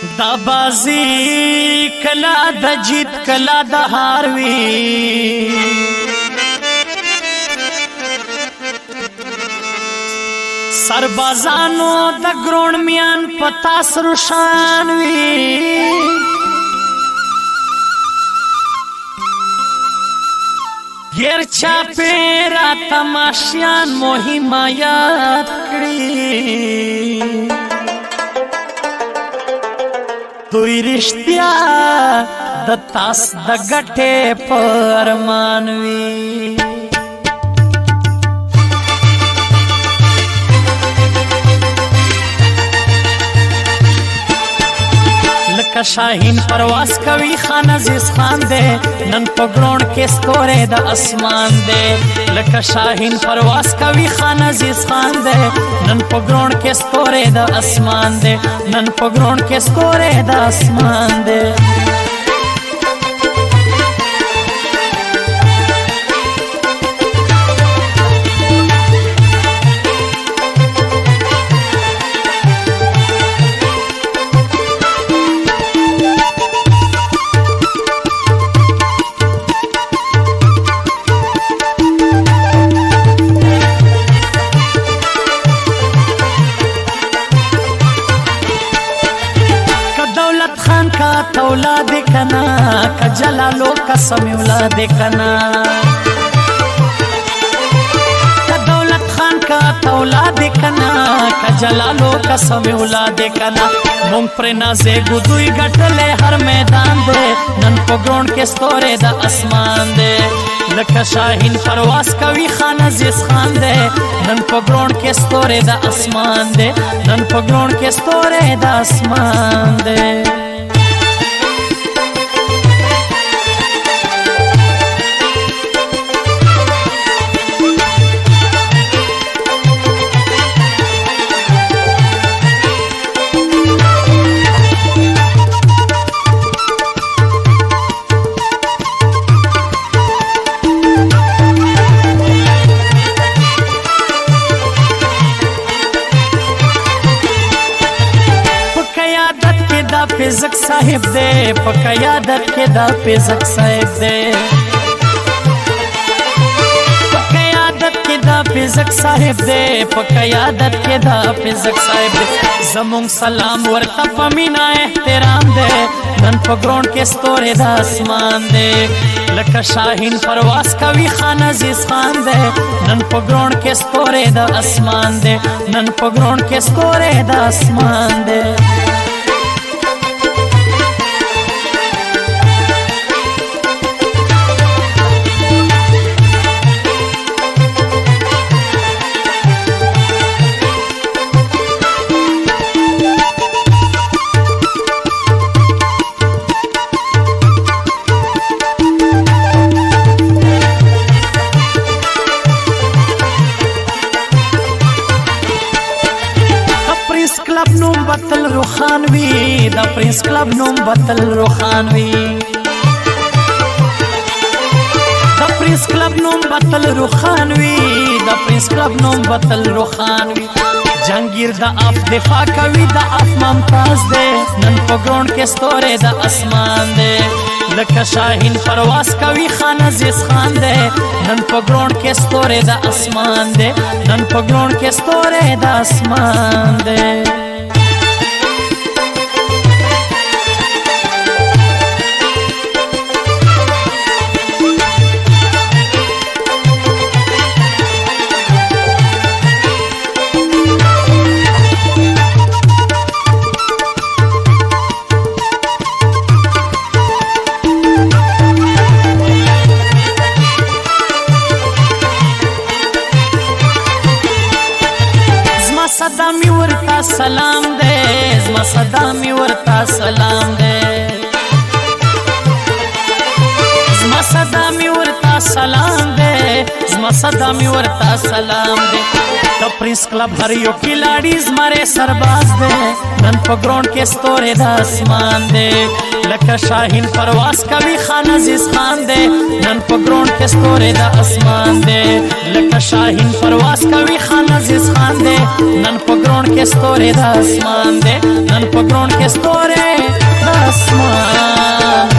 دا بازی کلا د جیت کلا د هار وی سربازانو د ګرون میان پتا سرشان وی غیر چا پیرا تماشیان مهمایت کړی دوی رښتیا د تاس د ګټه پرمان وی لکه شاهین پرواز کوي خان عزیز خان دے نن پګړون کې ستوره د اسمان دے لکه شاهین پرواز کوي خان عزیز خان دے نن پګړون کې ستوره د اسمان دے نن پګړون کې ستوره د اسمان دے اولاد کنا ک جلالو قسم اولاد کنا ک دولت خان کا اولاد کنا ک جلالو قسم اولاد کنا مونږ پر نازه ګدوی غټلې هر میدان دے نن پګړون کې ستوره د اسمان دے لکه شاهین پرواز کوي خان عزیز خان دے نن پګړون کې ستوره د اسمان دے نن پګړون کې ستوره د اسمان دے پیزک صاحب دے پکا یادت کے دا پیزک صاحب دے پکا یادت کے دا پیزک صاحب دے پکا یادت کے دا پیزک صاحب دے زمون سلام ورطا پمینا احترام دے نن پگرون کے ستورے دا اسمان دے لکا شاہین پرواز کوي خان عزیز خان دے نن پگرون کے ستورے دا اسمان دے نن پگرون کے ستورے دا اسمان دے کلب نوم بتل روخانوی دا پرنس کلب نوم بتل روخانوی دا پرنس کلب نوم بتل روخانوی دا پرنس کلب نوم بتل روخانوی جنگیر دا اف دفاع کوي دا اف ممتاز دے نن پګړون کې ستوره د اسمان دے لکه شاهین پرواز کوي خان عزیز خان دے نن پګړون کې ستوره د اسمان دے نن پګړون کې ستوره د اسمان دے صدامی ورتا سلام دے زما صدامی ورتا سلام دے زما صدامی ورتا سلام دے زما صدامی ورتا سلام دے د پرنس کلب هر یو کلاړي زمره سرباز دے نن پګړون کې ستوره د اسمان دے لکه شاهین پرواز کوي خان عزیز خان دی نن په ګراوند کې ستوری د اسمان دی لکه شاهین پرواز کوي خان عزیز خان دی نن په ګراوند کې ستوری د اسمان دی نن په ګراوند کې ستوری د اسمان